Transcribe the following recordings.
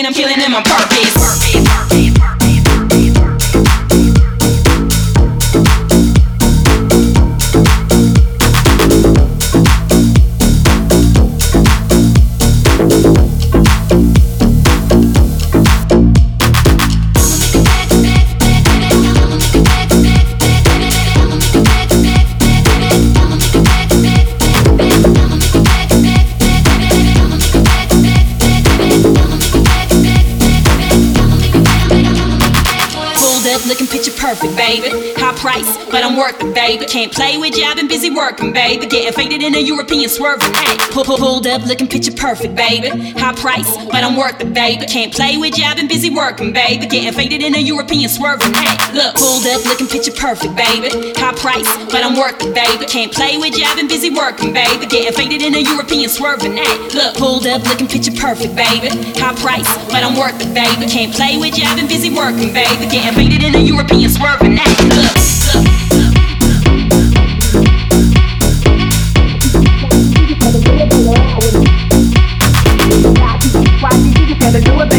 I'm killing them on purpose. Looking picture perfect, baby. High price, but I'm worth it, baby. Can't play with you, I've been busy working, baby. Getting faded in a European swerving, ayy. Pulled up, looking picture perfect, baby. High price, but I'm worth it, baby. Can't play with you, I've been busy working, baby. Getting faded in a European swerving, ayy. Look, pulled up, looking picture perfect, baby. High price, but I'm worth it, baby. Can't play with you, I've been busy working, baby. Getting faded in a European swerving, ayy. Look, pulled up, looking picture perfect, baby. High price, but I'm worth it, baby. Can't play with you, I've been busy working, baby. Getting faded in a European swerving, ayy. Look.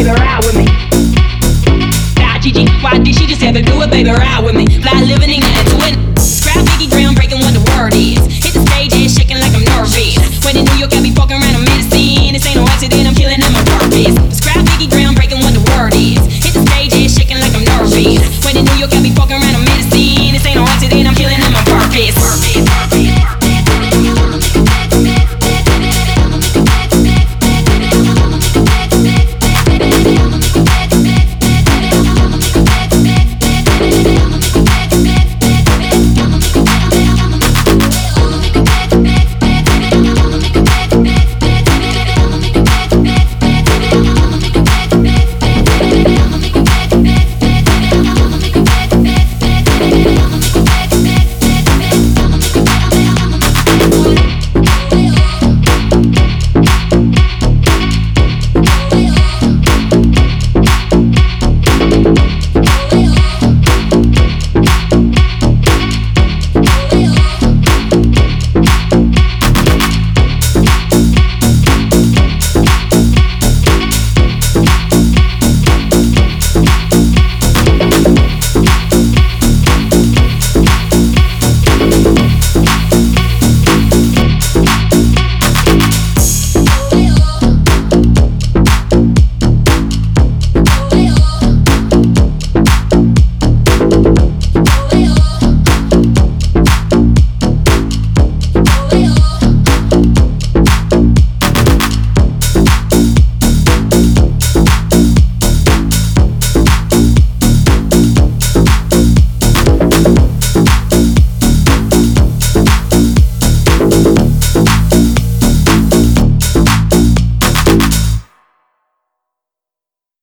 Why did she just have to do it, baby, ride with me? Fly living in that